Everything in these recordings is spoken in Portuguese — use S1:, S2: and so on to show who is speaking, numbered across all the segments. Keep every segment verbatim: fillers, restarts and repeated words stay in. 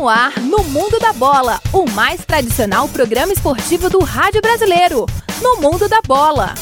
S1: no ar, no Mundo da Bola, o mais tradicional programa esportivo do rádio brasileiro. No Mundo da Bola.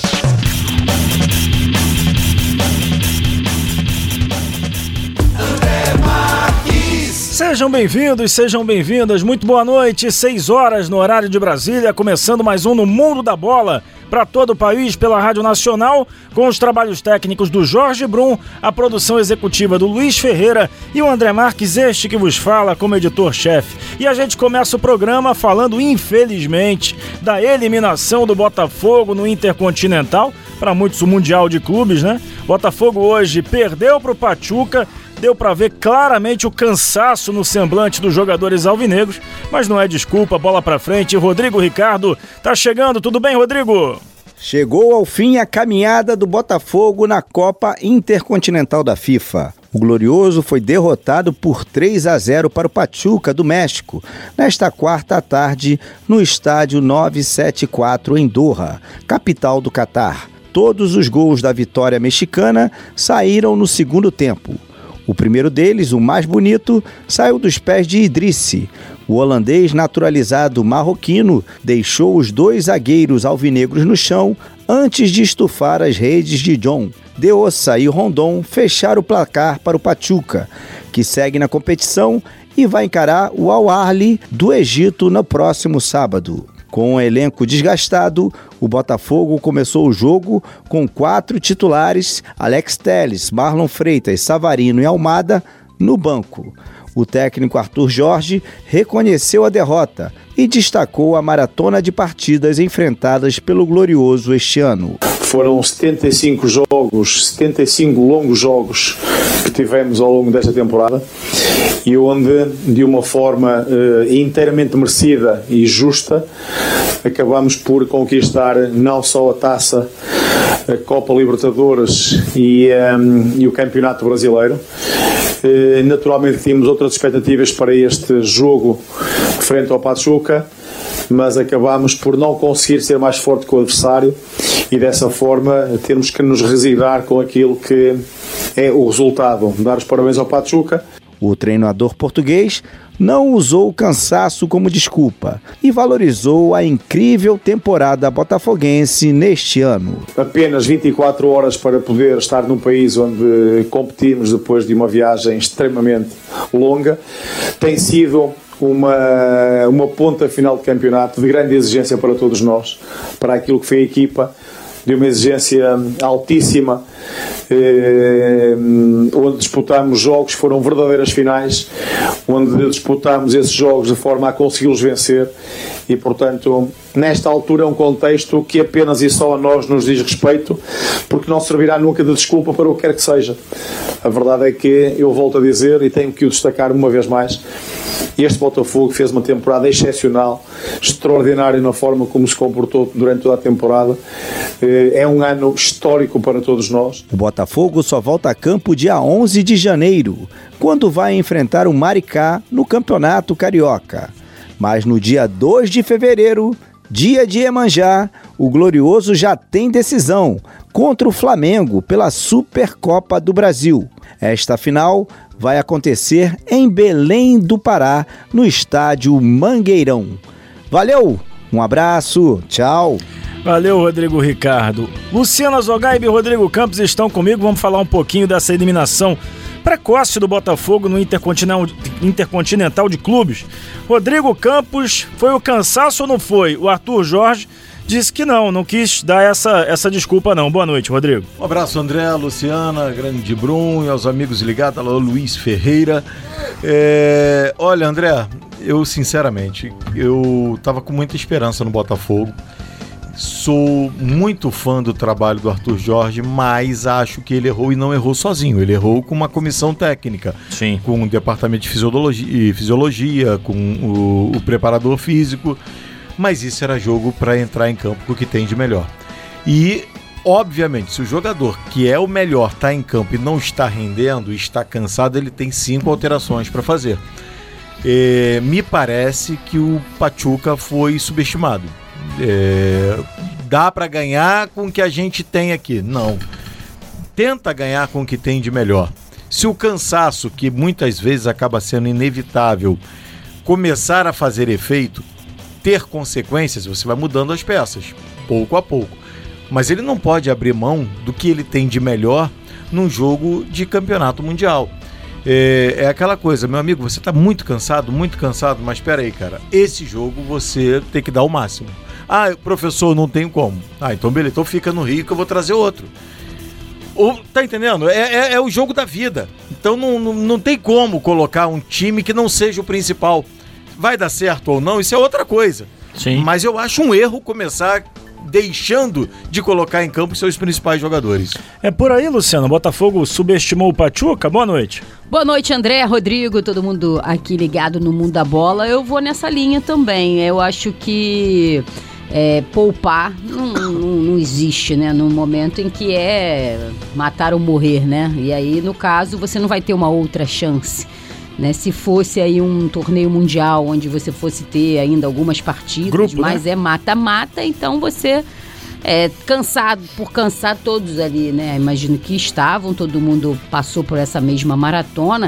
S2: Sejam bem-vindos, sejam bem-vindas, muito boa noite, seis horas no horário de Brasília, começando mais um no Mundo da Bola, para todo o país, pela Rádio Nacional, com os trabalhos técnicos do Jorge Brum, a produção executiva do Luiz Ferreira e o André Marques, este que vos fala como editor-chefe. E a gente começa o programa falando, infelizmente, da eliminação do Botafogo no Intercontinental, para muitos o Mundial de Clubes, né? Botafogo hoje perdeu para o Pachuca. Deu para ver claramente o cansaço no semblante dos jogadores alvinegros, mas não é desculpa, bola para frente. Rodrigo Ricardo tá chegando, tudo bem, Rodrigo?
S3: Chegou ao fim a caminhada do Botafogo na Copa Intercontinental da FIFA. O Glorioso foi derrotado por três a zero para o Pachuca do México, nesta quarta tarde no estádio novecentos e setenta e quatro em Doha, capital do Catar. Todos os gols da vitória mexicana saíram no segundo tempo. O primeiro deles, o mais bonito, saiu dos pés de Idrissi. O holandês naturalizado marroquino deixou os dois zagueiros alvinegros no chão antes de estufar as redes de John. De Ossa e Rondon fecharam o placar para o Pachuca, que segue na competição e vai encarar o Al Ahly do Egito no próximo sábado. Com o elenco desgastado, o Botafogo começou o jogo com quatro titulares, Alex Telles, Marlon Freitas, Savarino e Almada, no banco. O técnico Arthur Jorge reconheceu a derrota e destacou a maratona de partidas enfrentadas pelo Glorioso este ano.
S4: Foram setenta e cinco jogos, setenta e cinco longos jogos que tivemos ao longo desta temporada e onde, de uma forma uh, inteiramente merecida e justa, acabamos por conquistar não só a taça, a Copa Libertadores e, um, e o Campeonato Brasileiro. Uh, naturalmente tínhamos outras expectativas para este jogo frente ao Pachuca, mas acabamos por não conseguir ser mais forte que o adversário e dessa forma temos que nos resignar com aquilo que é o resultado. Dar os parabéns ao Pachuca.
S3: O treinador português não usou o cansaço como desculpa e valorizou a incrível temporada botafoguense neste ano.
S4: Apenas vinte e quatro horas para poder estar num país onde competimos depois de uma viagem extremamente longa. Tem sido uma, uma ponta final de campeonato de grande exigência para todos nós, para aquilo que foi a equipa, de uma exigência altíssima, eh, onde disputámos jogos que foram verdadeiras finais, onde disputámos esses jogos de forma a consegui-los vencer e, portanto, nesta altura é um contexto que apenas e só a nós nos diz respeito, porque não servirá nunca de desculpa para o que quer que seja. A verdade é que, eu volto a dizer, e tenho que o destacar uma vez mais, este Botafogo fez uma temporada excepcional, extraordinária na forma como se comportou durante toda a temporada. É um ano histórico para todos nós.
S3: O Botafogo só volta a campo dia onze de janeiro, quando vai enfrentar o Maricá no Campeonato Carioca. Mas no dia dois de fevereiro, dia de Iemanjá, o Glorioso já tem decisão contra o Flamengo pela Supercopa do Brasil. Esta final vai acontecer em Belém do Pará, no estádio Mangueirão. Valeu, um abraço, tchau.
S2: Valeu, Rodrigo Ricardo. Luciana Zogaib e Rodrigo Campos estão comigo, vamos falar um pouquinho dessa eliminação precoce do Botafogo no Intercontinental, Intercontinental de Clubes. Rodrigo Campos, foi o cansaço ou não foi? O Arthur Jorge disse que não, não quis dar essa, essa desculpa não. Boa noite, Rodrigo.
S5: Um abraço, André, Luciana, grande Brum e aos amigos ligados, alô, Luiz Ferreira. É, olha, André, eu sinceramente, eu tava com muita esperança no Botafogo. Sou muito fã do trabalho do Arthur Jorge, mas acho que ele errou e não errou sozinho. Ele errou com uma comissão técnica,
S2: Sim.
S5: com o departamento de fisiologia, fisiologia com o, o preparador físico, mas isso era jogo para entrar em campo com o que tem de melhor. E, obviamente, se o jogador que é o melhor está em campo e não está rendendo, está cansado, ele tem cinco alterações para fazer. É, me parece que o Pachuca foi subestimado. É, dá para ganhar com o que a gente tem aqui? Não. Tenta ganhar com o que tem de melhor. Se o cansaço, que muitas vezes acaba sendo inevitável, começar a fazer efeito, ter consequências, você vai mudando as peças, pouco a pouco. Mas ele não pode abrir mão do que ele tem de melhor num jogo de campeonato mundial. É, é aquela coisa, meu amigo, você está muito cansado, muito cansado, mas espera aí, cara, esse jogo você tem que dar o máximo. Ah, professor, não tem como. Ah, então beleza, então fica no Rio que eu vou trazer outro. Ou, tá entendendo? É, é, é o jogo da vida. Então não, não, não tem como colocar um time que não seja o principal. Vai dar certo ou não, isso é outra coisa.
S2: Sim.
S5: Mas eu acho um erro começar deixando de colocar em campo seus principais jogadores.
S2: É por aí, Luciano. O Botafogo subestimou o Pachuca? Boa noite.
S6: Boa noite, André, Rodrigo, todo mundo aqui ligado no Mundo da Bola. Eu vou nessa linha também. Eu acho que é, poupar não, não, não existe, né? No momento em que é matar ou morrer, né? E aí, no caso, você não vai ter uma outra chance. Né, se fosse aí um torneio mundial onde você fosse ter ainda algumas partidas, Grupo, mas né? é mata-mata, então você é cansado, por cansar todos ali, né? Imagino que estavam, todo mundo passou por essa mesma maratona.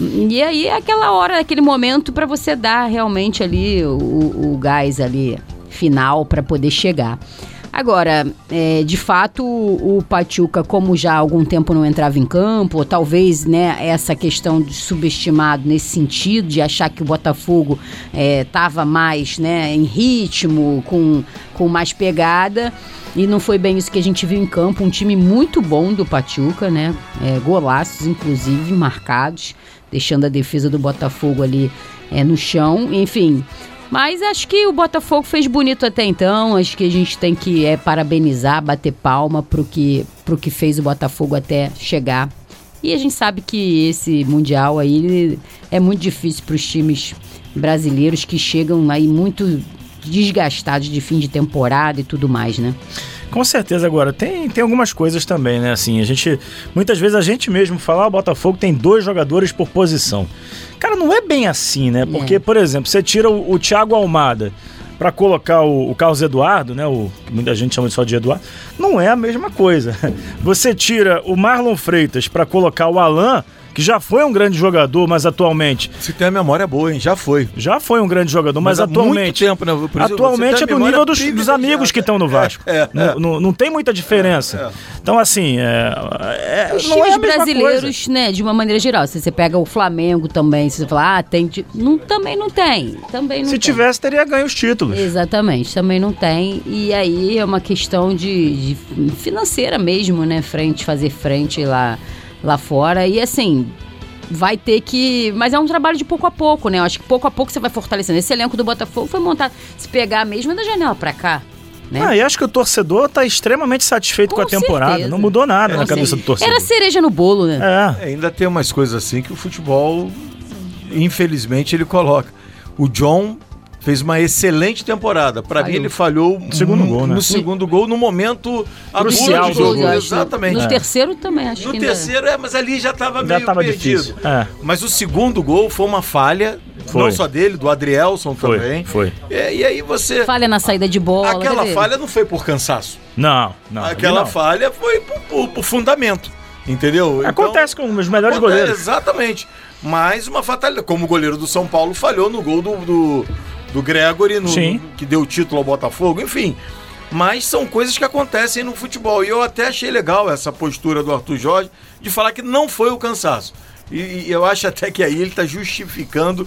S6: E aí é aquela hora, aquele momento para você dar realmente ali o, o gás ali final para poder chegar. Agora, é, de fato, o, o Pachuca, como já há algum tempo não entrava em campo, ou talvez, né, essa questão de subestimado nesse sentido, de achar que o Botafogo estava é, mais, né, em ritmo, com, com mais pegada, e não foi bem isso que a gente viu em campo. Um time muito bom do Pachuca, né, é, golaços, inclusive, marcados, deixando a defesa do Botafogo ali é, no chão, enfim. Mas acho que o Botafogo fez bonito até então. Acho que a gente tem que é, parabenizar, bater palma pro que, pro que fez o Botafogo até chegar. E a gente sabe que esse Mundial aí é muito difícil para os times brasileiros que chegam aí muito desgastados de fim de temporada e tudo mais, né?
S2: Com certeza. Agora, tem, tem algumas coisas também, né? Assim, a gente, muitas vezes a gente mesmo fala, ah, o Botafogo tem dois jogadores por posição. Cara, não é bem assim, né? Porque, é. por exemplo, você tira o, o Thiago Almada para colocar o, o Carlos Eduardo, né? O que muita gente chama só de Eduardo, não é a mesma coisa. Você tira o Marlon Freitas para colocar o Alan, que já foi um grande jogador, mas atualmente...
S5: Você tem a memória boa, hein? Já foi.
S2: Já foi um grande jogador, mas, mas atualmente...
S5: Muito tempo, né? Por isso,
S2: atualmente é do nível dos, dos amigos que estão no Vasco. É, é, é. Não, não, não tem muita diferença. É, é. Então, assim, é, é,
S6: os
S2: não
S6: times
S2: é a
S6: brasileiros,
S2: coisa.
S6: Né, de uma maneira geral, se você pega o Flamengo também, se você falar, ah, tem... Não, também não tem. Também não
S2: se
S6: tem.
S2: tivesse, teria ganho os títulos.
S6: Exatamente, também não tem. E aí é uma questão de, de financeira mesmo, né? Frente, fazer frente lá, lá fora. E assim... vai ter que... Mas é um trabalho de pouco a pouco, né? Eu acho que pouco a pouco você vai fortalecendo. Esse elenco do Botafogo foi montado... Se pegar mesmo é da janela pra cá, né?
S2: Ah, e acho que o torcedor tá extremamente satisfeito com, com a temporada. Certeza. Não mudou nada é, na cabeça do torcedor.
S6: Era cereja no bolo, né?
S5: É. É, ainda tem umas coisas assim que o futebol, infelizmente, ele coloca. O John... fez uma excelente temporada. Para mim, ele falhou no segundo, gol, né? no segundo gol, no momento
S2: crucial do jogo.
S5: Exatamente.
S6: No é. terceiro também, acho
S5: no
S6: que
S5: No terceiro,
S6: ainda...
S5: é, mas ali já estava
S2: meio
S5: tava perdido.
S2: Difícil. É.
S5: Mas o segundo gol foi uma falha, foi. Não só dele, do Adrielson
S2: foi.
S5: também.
S2: Foi.
S5: É, e aí você...
S6: Falha na saída de bola.
S5: Aquela falha não foi por cansaço.
S2: Não, não.
S5: Aquela
S2: não.
S5: falha foi por, por, por fundamento. Entendeu?
S2: Acontece então, com os melhores
S5: acontece,
S2: goleiros.
S5: Exatamente. Mas uma fatalidade. Como o goleiro do São Paulo falhou no gol do... do do Gregory, no, no, que deu o título ao Botafogo, enfim. Mas são coisas que acontecem no futebol. E eu até achei legal essa postura do Arthur Jorge de falar que não foi o cansaço. E, e eu acho até que aí ele está justificando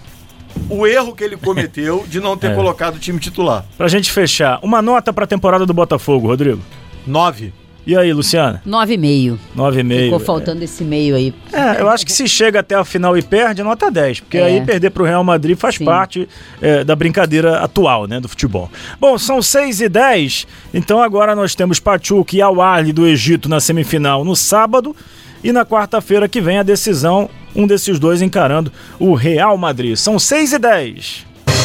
S5: o erro que ele cometeu de não ter é. colocado o time titular.
S2: Pra gente fechar, uma nota pra temporada do Botafogo, Rodrigo?
S5: Nove.
S2: E aí, Luciana?
S6: Nove e meio.
S2: Nove e meio.
S6: Ficou faltando é. esse meio aí.
S2: É, eu acho que se chega até a final e perde, nota dez. Porque é. aí perder pro Real Madrid faz Sim. parte é, da brincadeira atual, né, do futebol. Bom, são seis e dez. Então agora nós temos Pachuca e Al-Ahly do Egito na semifinal no sábado. E na quarta-feira que vem a decisão, um desses dois encarando o Real Madrid. São seis e dez.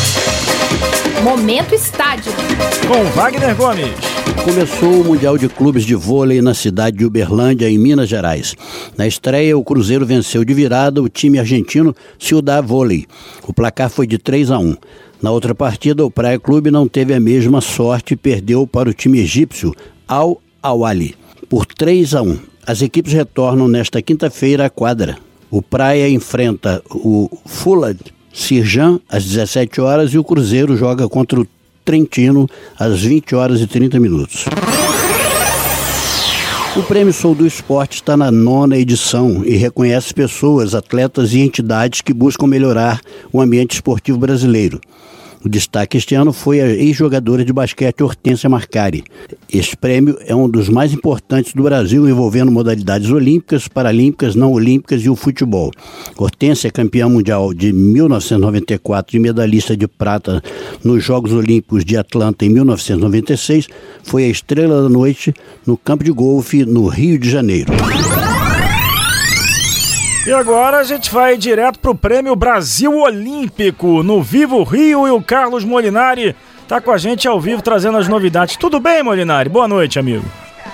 S1: Momento Estádio.
S2: Com Wagner Gomes.
S7: Começou o Mundial de Clubes de Vôlei na cidade de Uberlândia, em Minas Gerais. Na estreia, o Cruzeiro venceu de virada o time argentino Ciudad Vôlei. O placar foi de três a um. Na outra partida, o Praia Clube não teve a mesma sorte e perdeu para o time egípcio Al-Ahly por três a um. As equipes retornam nesta quinta-feira à quadra. O Praia enfrenta o Fulham Sirjan às dezessete horas e o Cruzeiro joga contra o Trentino às vinte horas e trinta minutos. O Prêmio Sou do Esporte está na nona edição e reconhece pessoas, atletas e entidades que buscam melhorar o ambiente esportivo brasileiro. O destaque este ano foi a ex-jogadora de basquete Hortência Marcari. Este prêmio é um dos mais importantes do Brasil, envolvendo modalidades olímpicas, paralímpicas, não olímpicas e o futebol. Hortência é campeã mundial de mil novecentos e noventa e quatro e medalhista de prata nos Jogos Olímpicos de Atlanta em mil novecentos e noventa e seis, foi a estrela da noite no campo de golfe no Rio de Janeiro.
S2: E agora a gente vai direto pro Prêmio Brasil Olímpico, no Vivo Rio, e o Carlos Molinari tá com a gente ao vivo trazendo as novidades. Tudo bem, Molinari? Boa noite, amigo.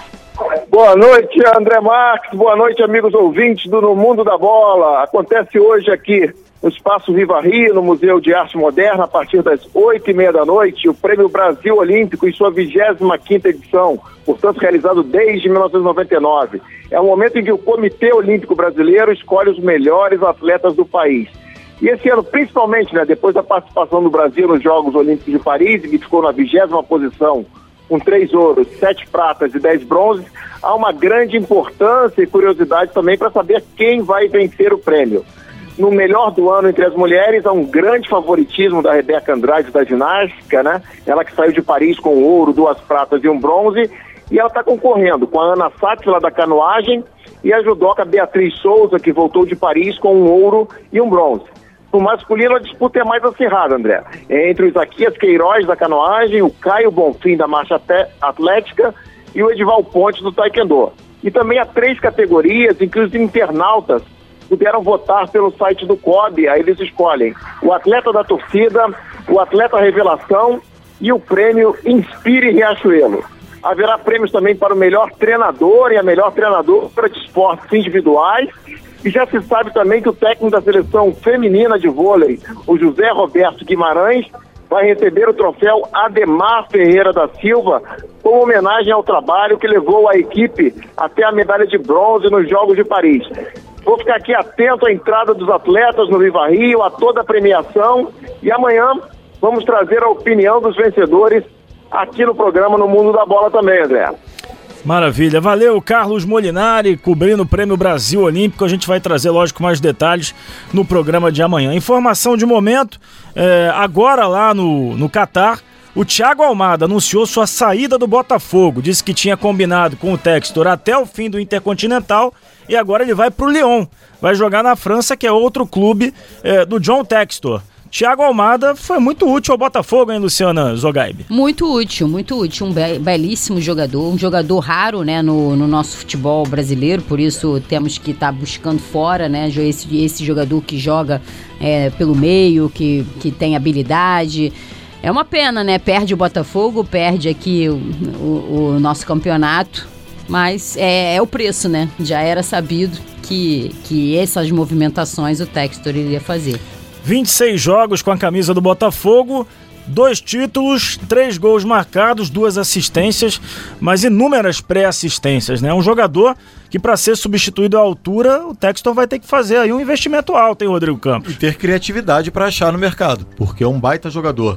S8: Boa noite, André Marques. Boa noite, amigos ouvintes do No Mundo da Bola. Acontece hoje aqui no Espaço Viva Rio, no Museu de Arte Moderna, a partir das oito e meia da noite, o Prêmio Brasil Olímpico em sua vigésima quinta edição, portanto realizado desde mil novecentos e noventa e nove. É um momento em que o Comitê Olímpico Brasileiro escolhe os melhores atletas do país. E esse ano, principalmente, né, depois da participação do Brasil nos Jogos Olímpicos de Paris, que ficou na vigésima posição, com três ouros, sete pratas e dez bronzes, há uma grande importância e curiosidade também para saber quem vai vencer o prêmio. No melhor do ano entre as mulheres, há um grande favoritismo da Rebeca Andrade da ginástica, né? Ela que saiu de Paris com ouro, duas pratas e um bronze, e ela está concorrendo com a Ana Sátila da canoagem e a judoca Beatriz Souza, que voltou de Paris com um ouro e um bronze. No masculino, a disputa é mais acirrada, André. Entre o Isaquias Queiroz da canoagem, o Caio Bonfim da marcha atlética e o Edival Pontes do taekwondo. E também há três categorias em que os internautas puderam votar pelo site do C O B. Aí eles escolhem o atleta da torcida, o atleta revelação e o prêmio Inspire Riachuelo. Haverá prêmios também para o melhor treinador e a melhor treinadora de esportes individuais. E já se sabe também que o técnico da seleção feminina de vôlei, o José Roberto Guimarães, vai receber o troféu Ademar Ferreira da Silva como homenagem ao trabalho que levou a equipe até a medalha de bronze nos Jogos de Paris. Vou ficar aqui atento à entrada dos atletas no Viva Rio, a toda a premiação, e amanhã vamos trazer a opinião dos vencedores aqui no programa No Mundo da Bola também, André.
S2: Maravilha, valeu Carlos Molinari, cobrindo o Prêmio Brasil Olímpico. A gente vai trazer, lógico, mais detalhes no programa de amanhã. Informação de momento, é, agora lá no, no Catar, o Thiago Almada anunciou sua saída do Botafogo, disse que tinha combinado com o Textor até o fim do Intercontinental e agora ele vai para o Lyon, vai jogar na França, que é outro clube é, do John Textor. Thiago Almada foi muito útil ao Botafogo, hein, Luciana Zogaib?
S6: Muito útil, muito útil, um be- belíssimo jogador, um jogador raro, né, no, no nosso futebol brasileiro, por isso temos que estar tá buscando fora, né, esse, esse jogador que joga é, pelo meio, que, que tem habilidade. É uma pena, né, perde o Botafogo, perde aqui o, o, o nosso campeonato, mas é, é o preço, né, já era sabido que, que essas movimentações o Textor iria fazer.
S2: vinte e seis jogos com a camisa do Botafogo, dois títulos, três gols marcados, duas assistências, mas inúmeras pré-assistências, né? Um jogador que, para ser substituído à altura, o Textor vai ter que fazer aí um investimento alto, hein, Rodrigo Campos?
S5: E ter criatividade para achar no mercado, porque é um baita jogador.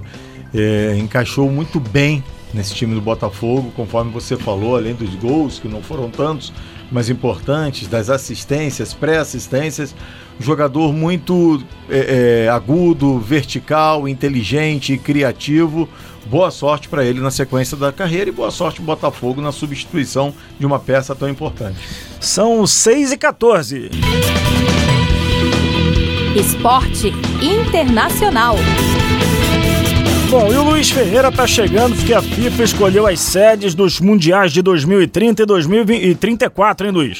S5: É, encaixou muito bem nesse time do Botafogo, conforme você falou, além dos gols, que não foram tantos, mas importantes, das assistências, pré-assistências. Jogador muito é, é, agudo, vertical, inteligente, criativo. Boa sorte para ele na sequência da carreira e boa sorte pro Botafogo na substituição de uma peça tão importante.
S2: São seis e quatorze.
S1: Esporte Internacional.
S2: Bom, e o Luiz Ferreira tá chegando porque a FIFA escolheu as sedes dos Mundiais de dois mil e trinta e dois mil e trinta e quatro, hein, Luiz?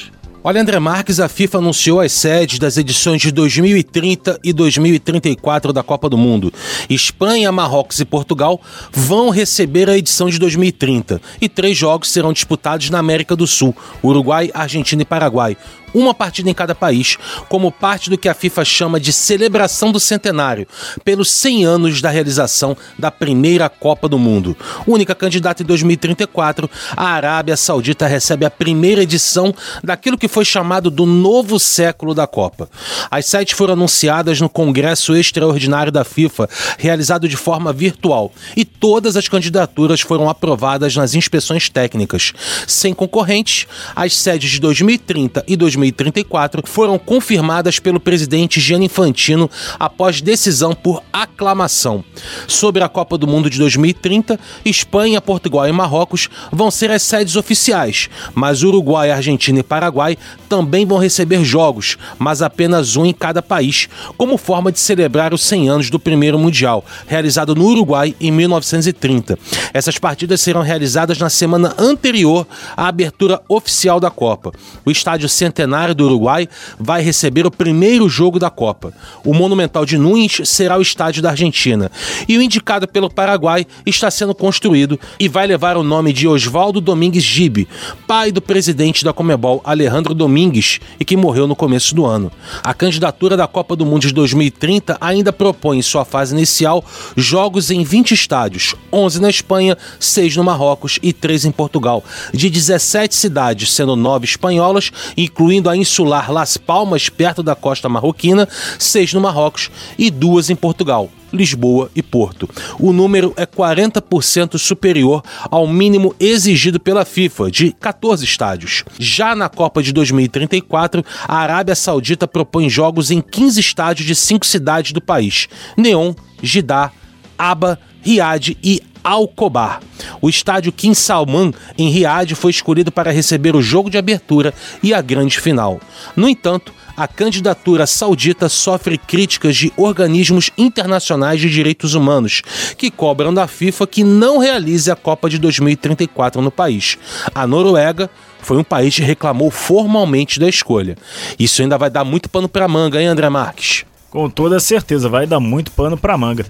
S9: Olha, André Marques, a FIFA anunciou as sedes das edições de dois mil e trinta e dois mil e trinta e quatro da Copa do Mundo. Espanha, Marrocos e Portugal vão receber a edição de dois mil e trinta e três jogos serão disputados na América do Sul, Uruguai, Argentina e Paraguai. Uma partida em cada país, como parte do que a FIFA chama de celebração do centenário, pelos cem anos da realização da primeira Copa do Mundo. Única candidata em dois mil e trinta e quatro, a Arábia Saudita recebe a primeira edição daquilo que foi chamado do novo século da Copa. As sedes foram anunciadas no Congresso Extraordinário da FIFA, realizado de forma virtual, e todas as candidaturas foram aprovadas nas inspeções técnicas. Sem concorrentes, as sedes de dois mil e trinta e dois mil e trinta e quatro foram confirmadas pelo presidente Gianni Infantino após decisão por aclamação. Sobre a Copa do Mundo de dois mil e trinta, Espanha, Portugal e Marrocos vão ser as sedes oficiais, mas Uruguai, Argentina e Paraguai também vão receber jogos, mas apenas um em cada país, como forma de celebrar os cem anos do primeiro Mundial, realizado no Uruguai em mil novecentos e trinta. Essas partidas serão realizadas na semana anterior à abertura oficial da Copa. O estádio Centenário do Uruguai vai receber o primeiro jogo da Copa. O Monumental de Núñez será o estádio da Argentina. E o indicado pelo Paraguai está sendo construído e vai levar o nome de Osvaldo Domingues Gibe, pai do presidente da Conmebol, Alejandro Domingues, e que morreu no começo do ano. A candidatura da Copa do Mundo de dois mil e trinta ainda propõe em sua fase inicial jogos em vinte estádios, onze na Espanha, seis no Marrocos e três em Portugal, de dezessete cidades, sendo nove espanholas, incluindo a insular Las Palmas, perto da costa marroquina, seis no Marrocos e duas em Portugal, Lisboa e Porto. O número é quarenta por cento superior ao mínimo exigido pela FIFA, de quatorze estádios. Já na Copa de dois mil e trinta e quatro, a Arábia Saudita propõe jogos em quinze estádios de cinco cidades do país: Neom, Jeddah, Aba, Riad e Al-Khobar. O estádio King Salman, em Riad, foi escolhido para receber o jogo de abertura e a grande final. No entanto, a candidatura saudita sofre críticas de organismos internacionais de direitos humanos, que cobram da FIFA que não realize a Copa de dois mil e trinta e quatro no país. A Noruega foi um país que reclamou formalmente da escolha. Isso ainda vai dar muito pano para manga, hein, André Marques?
S2: Com toda certeza, vai dar muito pano para manga.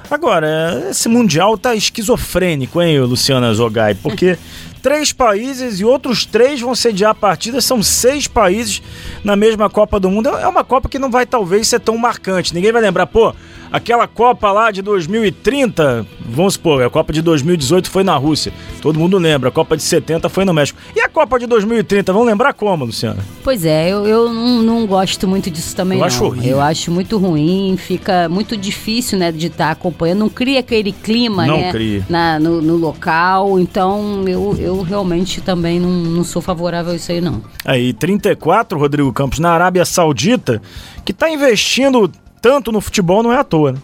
S2: Agora, esse Mundial tá esquizofrênico, hein, Luciana Zogai? Porque três países e outros três vão sediar a partida, são seis países na mesma Copa do Mundo. É uma Copa que não vai talvez ser tão marcante. Ninguém vai lembrar, pô, aquela Copa lá de dois mil e trinta, vamos supor, a Copa de dois mil e dezoito foi na Rússia. Todo mundo lembra, a Copa de setenta foi no México. E a Copa de dois mil e trinta, vão lembrar como, Luciana?
S6: Pois é, eu, eu não, não gosto muito disso também,
S2: eu
S6: não.
S2: Acho horrível.
S6: Eu acho muito ruim, fica muito difícil, né, de estar acompanhando. Não cria aquele clima,
S2: não
S6: né,
S2: cria.
S6: Na, no, no local. Então, eu, eu realmente também não, não sou favorável a isso aí, não.
S2: Aí, trinta e quatro, Rodrigo Campos, na Arábia Saudita, que está investindo tanto no futebol, não é à toa, né?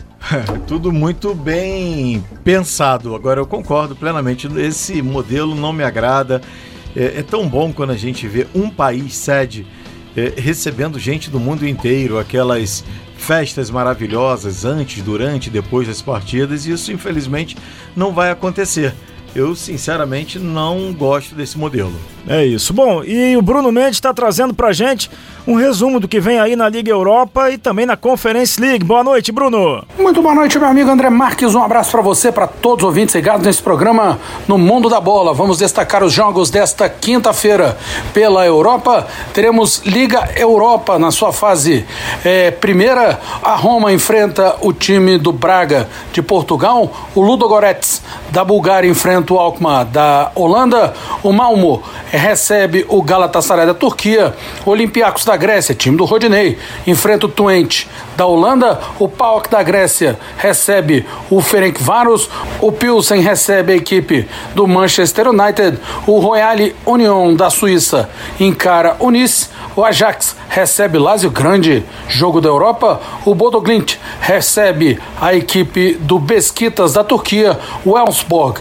S5: É, tudo muito bem pensado. Agora, eu concordo plenamente. Esse modelo não me agrada. É, é tão bom quando a gente vê um país sede é, recebendo gente do mundo inteiro, aquelas festas maravilhosas antes, durante e depois das partidas, e isso, infelizmente, não vai acontecer. Eu, sinceramente, não gosto desse modelo.
S2: É isso. Bom, e o Bruno Mendes está trazendo pra gente um resumo do que vem aí na Liga Europa e também na Conference League. Boa noite, Bruno.
S10: Muito boa noite, meu amigo André Marques. Um abraço para você, para todos os ouvintes ligados nesse programa No Mundo da Bola. Vamos destacar os jogos desta quinta-feira. Pela Europa, teremos Liga Europa na sua fase é, primeira. A Roma enfrenta o time do Braga de Portugal. O Ludogorets da Bulgária enfrenta o Alkmaar da Holanda. O Malmo recebe o Galatasaray da Turquia. O Olympiacos da Grécia, time do Rodinei, enfrenta o Twente da Holanda. O PAOK da Grécia recebe o Ferencváros. O Pilsen recebe a equipe do Manchester United. O Royal Union da Suíça encara o Nice. O Ajax recebe Lazio, grande jogo da Europa. O Bodo Glimt recebe a equipe do Beşiktaş da Turquia, o Elfsborg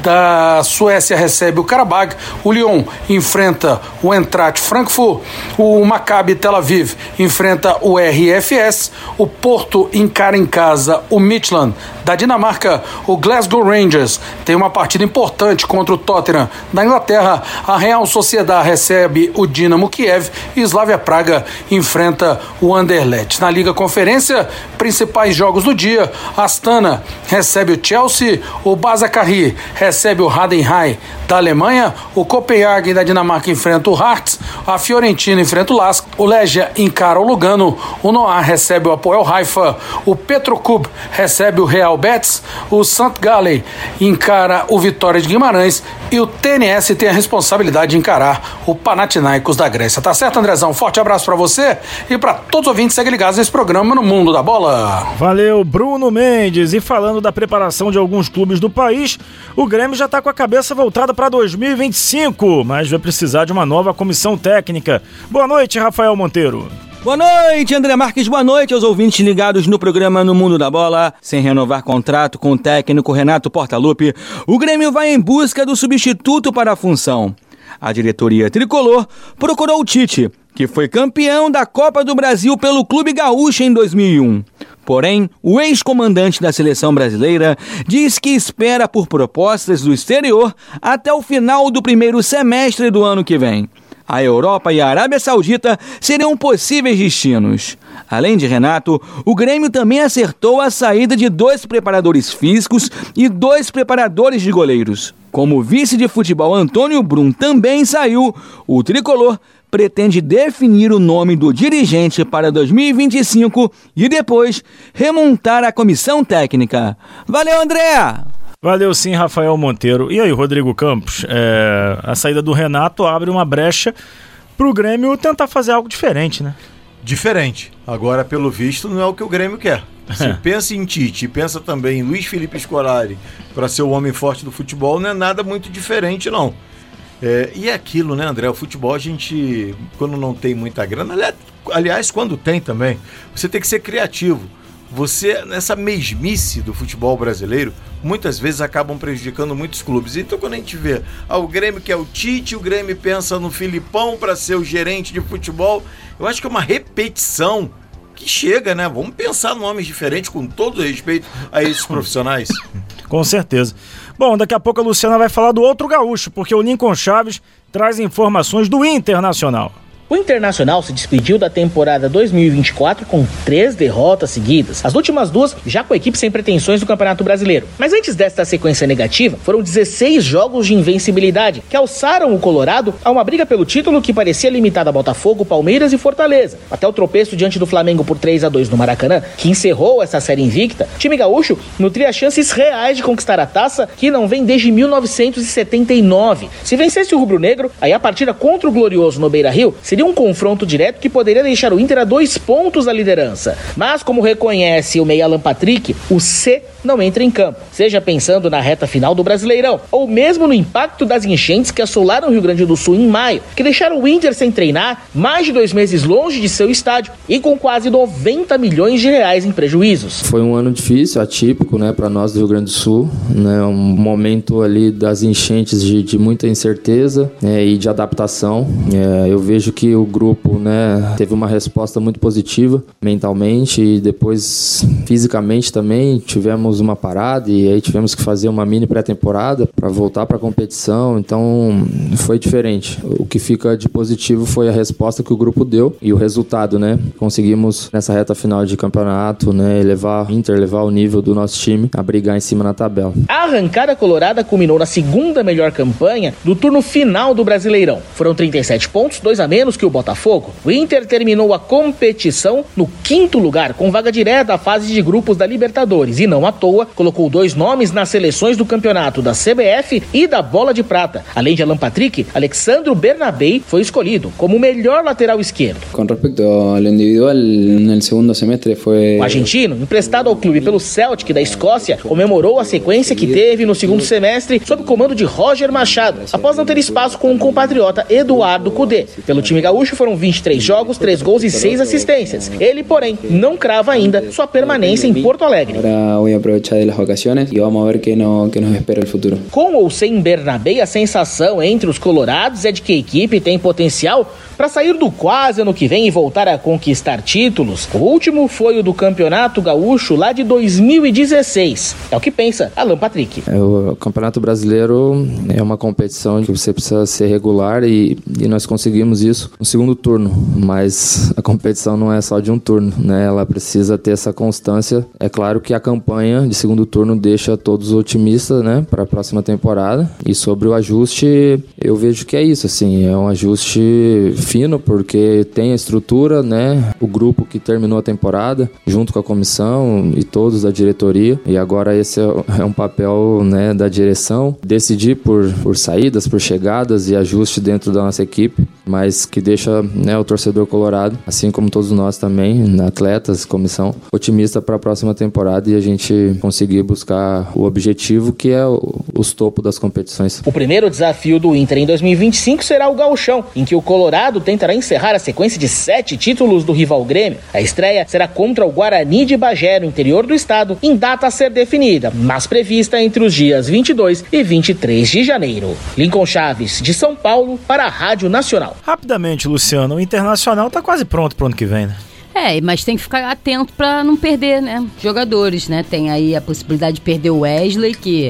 S10: da Suécia recebe o Karabag, o Lyon enfrenta o Eintracht Frankfurt, o Maccabi Tel Aviv enfrenta o R F S, o Porto encara em casa o Midtjylland da Dinamarca, o Glasgow Rangers tem uma partida importante contra o Tottenham da Inglaterra, a Real Sociedad recebe o Dinamo Kiev e Slavia Praga enfrenta o Anderlecht. Na Liga Conferência, principais jogos do dia, Astana recebe o Chelsea, o Basaksehir recebe o Heidenheim da Alemanha, o Copenhagen da Dinamarca enfrenta o Hearts, a Fiorentina enfrenta o Lask, o Legia encara o Lugano, o Noah recebe o Apoel Haifa, o Petrokub recebe o Real Betis, o Sant Gallen encara o Vitória de Guimarães e o T N S tem a responsabilidade de encarar o Panathinaikos da Grécia. Tá certo, Andrezão? Forte abraço pra você e pra todos os ouvintes que seguem ligados nesse programa no Mundo da Bola.
S2: Valeu, Bruno Mendes. E falando da preparação de alguns clubes do país, o Grêmio já tá com a cabeça voltada para dois mil e vinte e cinco, mas vai precisar de uma nova comissão técnica. Boa noite, Rafael Monteiro.
S11: Boa noite, André Marques, boa noite aos ouvintes ligados no programa No Mundo da Bola. Sem renovar contrato com o técnico Renato Portaluppi, o Grêmio vai em busca do substituto para a função. A diretoria tricolor procurou o Tite, que foi campeão da Copa do Brasil pelo Clube Gaúcho em dois mil e um. Porém, o ex-comandante da seleção brasileira diz que espera por propostas do exterior até o final do primeiro semestre do ano que vem. A Europa e a Arábia Saudita seriam possíveis destinos. Além de Renato, o Grêmio também acertou a saída de dois preparadores físicos e dois preparadores de goleiros. Como o vice de futebol Antônio Brum também saiu, o tricolor pretende definir o nome do dirigente para dois mil e vinte e cinco e depois remontar a comissão técnica. Valeu, André!
S2: Valeu sim, Rafael Monteiro. E aí, Rodrigo Campos, é, a saída do Renato abre uma brecha pro Grêmio tentar fazer algo diferente, né?
S5: Diferente. Agora, pelo visto, não é o que o Grêmio quer. Se pensa em Tite, pensa também em Luiz Felipe Scolari para ser o homem forte do futebol, não é nada muito diferente, não. É, e é aquilo, né, André? O futebol, a gente, quando não tem muita grana, aliás, quando tem também, você tem que ser criativo. Você, nessa mesmice do futebol brasileiro, muitas vezes acabam prejudicando muitos clubes. Então, quando a gente vê ah, o Grêmio que é o Tite, o Grêmio pensa no Filipão para ser o gerente de futebol, eu acho que é uma repetição que chega, né? Vamos pensar em nomes diferentes, com todo respeito a esses profissionais.
S2: Com certeza. Bom, daqui a pouco a Luciana vai falar do outro gaúcho, porque o Lincoln Chaves traz informações do Internacional.
S12: O Internacional se despediu da temporada dois mil e vinte e quatro com três derrotas seguidas. As últimas duas já com a equipe sem pretensões do Campeonato Brasileiro. Mas antes desta sequência negativa, foram dezesseis jogos de invencibilidade que alçaram o Colorado a uma briga pelo título que parecia limitada a Botafogo, Palmeiras e Fortaleza. Até o tropeço diante do Flamengo por três a dois no Maracanã, que encerrou essa série invicta, o time gaúcho nutria chances reais de conquistar a taça que não vem desde mil novecentos e setenta e nove. Se vencesse o rubro-negro, aí a partida contra o Glorioso no Beira-Rio seria um confronto direto que poderia deixar o Inter a dois pontos da liderança. Mas, como reconhece o meia Alan Patrick, o C não entra em campo, seja pensando na reta final do Brasileirão, ou mesmo no impacto das enchentes que assolaram o Rio Grande do Sul em maio, que deixaram o Inter sem treinar, mais de dois meses longe de seu estádio e com quase noventa milhões de reais em prejuízos.
S13: Foi um ano difícil, atípico, né, para nós do Rio Grande do Sul, né, um momento ali das enchentes de, de muita incerteza, né, e de adaptação. É, eu vejo que o grupo, né, teve uma resposta muito positiva mentalmente e depois fisicamente também tivemos uma parada e aí tivemos que fazer uma mini pré-temporada para voltar para a competição, então foi diferente. O que fica de positivo foi a resposta que o grupo deu e o resultado, né? Conseguimos nessa reta final de campeonato, né, elevar, Inter, elevar o nível do nosso time a brigar em cima na tabela.
S12: A arrancada colorada culminou na segunda melhor campanha do turno final do Brasileirão. Foram trinta e sete pontos, dois a menos que o Botafogo. O Inter terminou a competição no quinto lugar, com vaga direta à fase de grupos da Libertadores e não à toa colocou dois nomes nas seleções do campeonato da C B F e da Bola de Prata. Além de Alan Patrick, Alexandro Bernabei foi escolhido como o melhor lateral esquerdo.
S14: Com respeito ao individual, no segundo semestre foi...
S12: O argentino, emprestado ao clube pelo Celtic da Escócia, comemorou a sequência que teve no segundo semestre sob o comando de Roger Machado, após não ter espaço com o compatriota Eduardo Cudê. Pelo time gaúcho foram vinte e três jogos, três gols e seis assistências. Ele, porém, não crava ainda sua permanência em Porto Alegre.
S14: Agora vou aproveitar das vacaciones e vamos ver o que, no, que nos espera no futuro.
S12: Com ou sem Bernabé, a sensação entre os colorados é de que a equipe tem potencial para sair do quase ano que vem e voltar a conquistar títulos. O último foi o do Campeonato Gaúcho lá de dois mil e dezesseis. É o que pensa Alan Patrick.
S13: O Campeonato Brasileiro é uma competição que você precisa ser regular e, e nós conseguimos isso no segundo turno, mas a competição não é só de um turno, né? Ela precisa ter essa constância. É claro que a campanha de segundo turno deixa todos otimistas, né, para a próxima temporada. E sobre o ajuste, eu vejo que é isso, assim, é um ajuste fino, porque tem a estrutura, né, o grupo que terminou a temporada, junto com a comissão e todos da diretoria, e agora esse é um papel, né, da direção, decidir por, por saídas, por chegadas e ajuste dentro da nossa equipe, mas que deixa, né, o torcedor colorado, assim como todos nós também, atletas, comissão, otimista para a próxima temporada e a gente conseguir buscar o objetivo que é o, os topos das competições.
S12: O primeiro desafio do Inter em dois mil e vinte e cinco será o Gauchão, em que o Colorado tentará encerrar a sequência de sete títulos do rival Grêmio. A estreia será contra o Guarani de Bagé, no interior do estado, em data a ser definida, mas prevista entre os dias vinte e dois e vinte e três de janeiro. Lincoln Chaves, de São Paulo, para a Rádio Nacional.
S2: Rapidamente, Luciano, o Internacional tá quase pronto pro ano que vem, né?
S6: É, mas tem que ficar atento para não perder, né, jogadores, né? Tem aí a possibilidade de perder o Wesley, que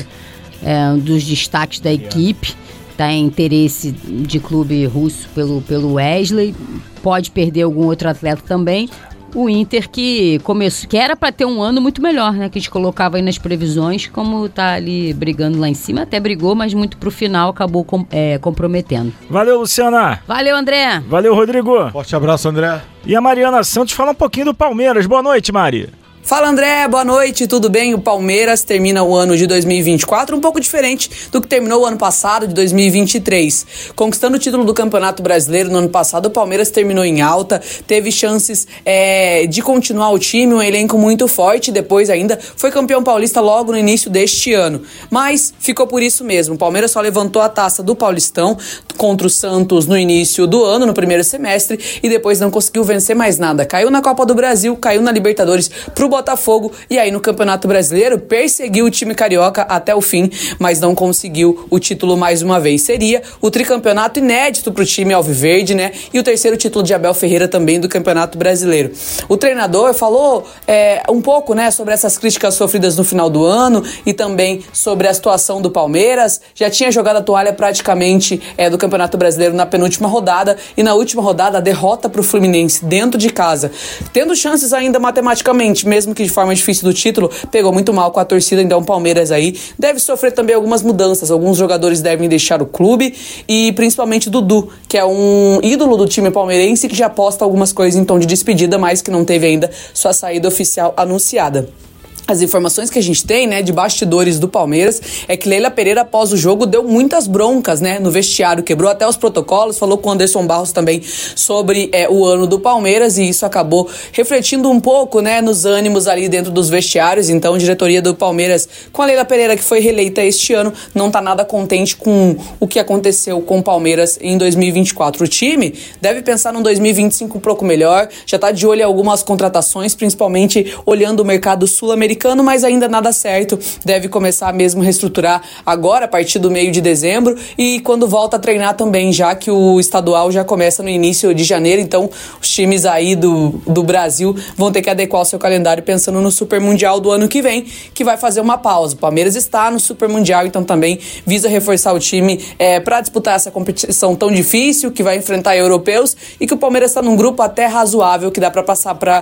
S6: é um dos destaques da equipe. Tá em interesse de clube russo pelo, pelo Wesley, pode perder algum outro atleta também. O Inter que começou, que era para ter um ano muito melhor, né? Que a gente colocava aí nas previsões, como tá ali brigando lá em cima, até brigou, mas muito pro final acabou com, é, comprometendo.
S2: Valeu, Luciana.
S6: Valeu, André.
S2: Valeu, Rodrigo.
S5: Forte abraço, André.
S2: E a Mariana Santos fala um pouquinho do Palmeiras. Boa noite, Mari.
S15: Fala, André, boa noite, tudo bem? O Palmeiras termina o ano de dois mil e vinte e quatro um pouco diferente do que terminou o ano passado, de dois mil e vinte e três. Conquistando o título do Campeonato Brasileiro no ano passado, o Palmeiras terminou em alta, teve chances é, de continuar o time, um elenco muito forte, depois ainda foi campeão paulista logo no início deste ano. Mas ficou por isso mesmo, o Palmeiras só levantou a taça do Paulistão contra o Santos no início do ano, no primeiro semestre, e depois não conseguiu vencer mais nada. Caiu na Copa do Brasil, caiu na Libertadores pro Botafogo e aí no Campeonato Brasileiro perseguiu o time carioca até o fim, mas não conseguiu o título mais uma vez. Seria o tricampeonato inédito para o time alviverde, né? E o terceiro título de Abel Ferreira também do Campeonato Brasileiro. O treinador falou é, um pouco, né, sobre essas críticas sofridas no final do ano e também sobre a situação do Palmeiras. Já tinha jogado a toalha praticamente é, do Campeonato Brasileiro na penúltima rodada e na última rodada a derrota para o Fluminense dentro de casa, tendo chances ainda matematicamente, mesmo que de forma difícil do título, pegou muito mal com a torcida, então o Palmeiras aí deve sofrer também algumas mudanças, alguns jogadores devem deixar o clube e principalmente Dudu, que é um ídolo do time palmeirense que já posta algumas coisas em tom de despedida, mas que não teve ainda sua saída oficial anunciada. As informações que a gente tem, né, de bastidores do Palmeiras é que Leila Pereira, após o jogo, deu muitas broncas, né, no vestiário, quebrou até os protocolos, falou com o Anderson Barros também sobre é, o ano do Palmeiras e isso acabou refletindo um pouco, né, nos ânimos ali dentro dos vestiários. Então, a diretoria do Palmeiras, com a Leila Pereira, que foi reeleita este ano, não tá nada contente com o que aconteceu com o Palmeiras em dois mil e vinte e quatro. O time deve pensar num dois mil e vinte e cinco um pouco melhor, já tá de olho em algumas contratações, principalmente olhando o mercado sul-americano, mas ainda nada certo, deve começar mesmo a reestruturar agora, a partir do meio de dezembro, e quando volta a treinar também, já que o estadual já começa no início de janeiro, então os times aí do, do Brasil vão ter que adequar o seu calendário pensando no Super Mundial do ano que vem, que vai fazer uma pausa. O Palmeiras está no Super Mundial, então também visa reforçar o time é, para disputar essa competição tão difícil, que vai enfrentar europeus, e que o Palmeiras está num grupo até razoável, que dá para passar para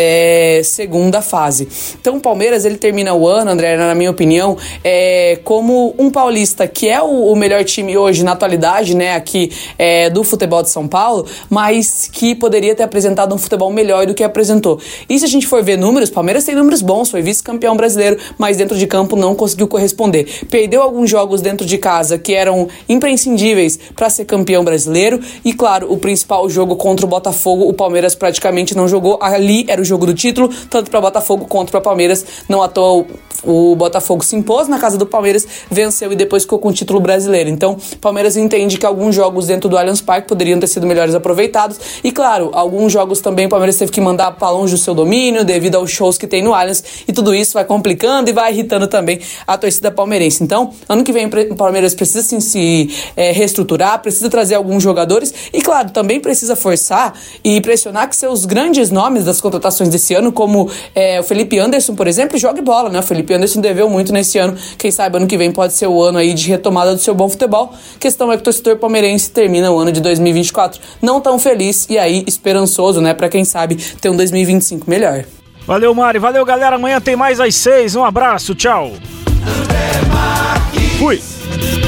S15: é, segunda fase. Então o Palmeiras ele termina o ano, André, na minha opinião, é, como um paulista que é o, o melhor time hoje na atualidade, né, aqui é, do futebol de São Paulo, mas que poderia ter apresentado um futebol melhor do que apresentou. E se a gente for ver números, Palmeiras tem números bons, foi vice-campeão brasileiro, mas dentro de campo não conseguiu corresponder. Perdeu alguns jogos dentro de casa que eram imprescindíveis para ser campeão brasileiro e, claro, o principal jogo contra o Botafogo, o Palmeiras praticamente não jogou. Ali era o jogo do título, tanto para Botafogo quanto para Palmeiras. Não à toa o Botafogo se impôs na casa do Palmeiras, venceu e depois ficou com o título brasileiro. Então, o Palmeiras entende que alguns jogos dentro do Allianz Parque poderiam ter sido melhores aproveitados. E, claro, alguns jogos também o Palmeiras teve que mandar para longe do seu domínio devido aos shows que tem no Allianz. E tudo isso vai complicando e vai irritando também a torcida palmeirense. Então, ano que vem o Palmeiras precisa sim, se é, reestruturar, precisa trazer alguns jogadores e, claro, também precisa forçar e pressionar que seus grandes nomes das contratações desse ano, como é, o Felipe Anderson, por exemplo, jogue bola, né? O Felipe Anderson deveu muito nesse ano. Quem sabe ano que vem pode ser o ano aí de retomada do seu bom futebol. A questão é que o torcedor palmeirense termina o ano de dois mil e vinte e quatro não tão feliz e aí esperançoso, né? Pra quem sabe ter um dois mil e vinte e cinco melhor.
S2: Valeu, Mari. Valeu, galera. Amanhã tem mais às seis. Um abraço. Tchau. Fui.